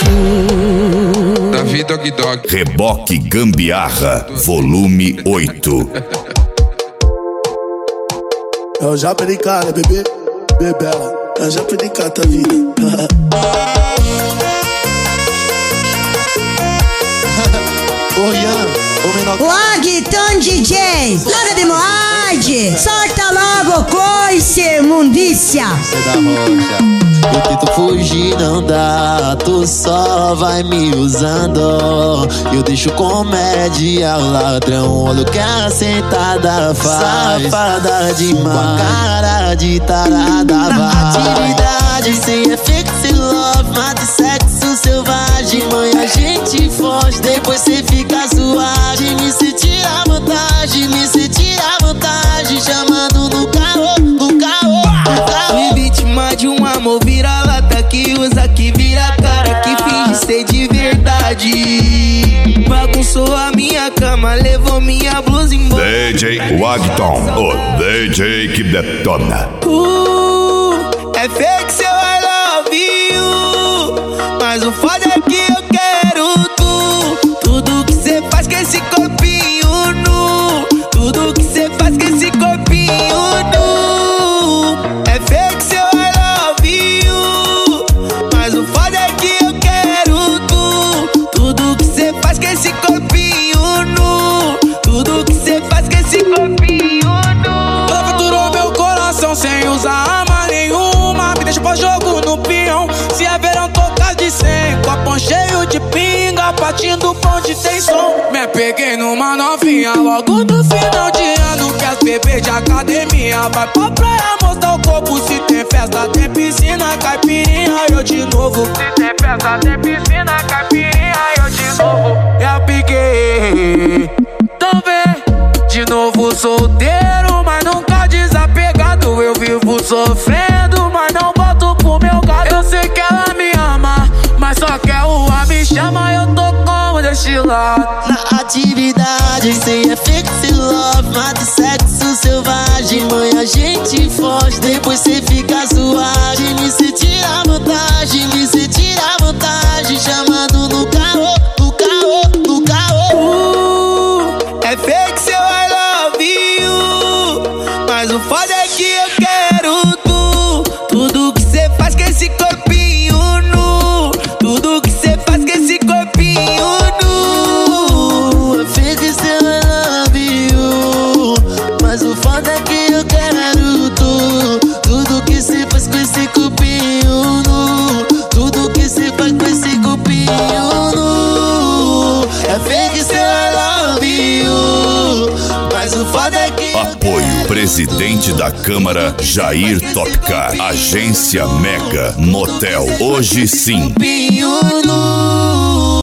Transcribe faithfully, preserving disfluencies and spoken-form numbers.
Davi Dog Dog. Reboque Gambiarra, volume oito. Eu já perdi cara, bebê, bebela. Eu já perdi cara, tua vida. Ô Ian, ô menor. Wagton D J, nada de moade. Solta logo coice, mundícia. Cê da rocha. Eu tento fugir, não dá. Tu só vai me usando. Eu deixo comédia ao ladrão. Olha o que a sentada faz. Safada demais, com a cara de tarada vai. Atividade sem efeito, sem love. Mata sexo selvagem. Mãe, a gente foge, depois cê fica suave. Me se tira vantagem, me se tira vantagem. Chamando no carro, no carro, no carro. Fui vítima de um amor vira-lata que usa, que vira cara, que finge ser de verdade. Bagunçou a minha cama, levou minha blusa embora. D J Wagton, o D J que detona. Uh, é fake seu I love you, mas o foda é que eu quero tu. Tudo que cê faz com esse corpinho nu, tudo que cê faz com esse corpinho nu. É fake seu I love you, mas o foda é que eu quero tu. Tudo que cê faz com esse corpinho nu, tudo que cê faz com esse corpinho nu. Ela faturou meu coração sem usar arma nenhuma. Me deixa pra jogo no peão. Se é verão, tocas de cem. Copão cheio de pinga, partindo onde tem som. Me peguei numa novinha logo no final de ano. Que as bebês de academia vai pra praia mostrar o corpo. Se tem festa, tem piscina, caipirinha, eu de novo. Se tem festa, tem piscina, caipirinha, eu de novo. Eu piquei, então vem de novo solteiro, mas nunca desapegado. Eu vivo sofrendo, mas não boto pro meu gado. Eu sei que ela me ama, mas só quer o ar me chama. Eu tô como destilado. Na atividade, sem efeito, sem love. Mata sexo selvagem. Mãe, a gente foge, depois cê fica suave. Me se tira vantagem, me se tira vantagem. Chamando no carro, no carro, no carro. Uh, é fake seu I love you, mas o foda é que eu quero tu. Tudo que cê faz com esse corpinho nu, tudo que cê faz com esse corpinho nu. É fake seu I love you, mas o foda é que eu quero tu. Tudo que cê faz com esse corpinho nu, tudo que cê faz com esse corpinho nu. É fake seu I love you, mas o foda é que Apoio Presidente da Câmara Jair Topcar. Agência Mega Motel. Hoje sim. corpinho nu.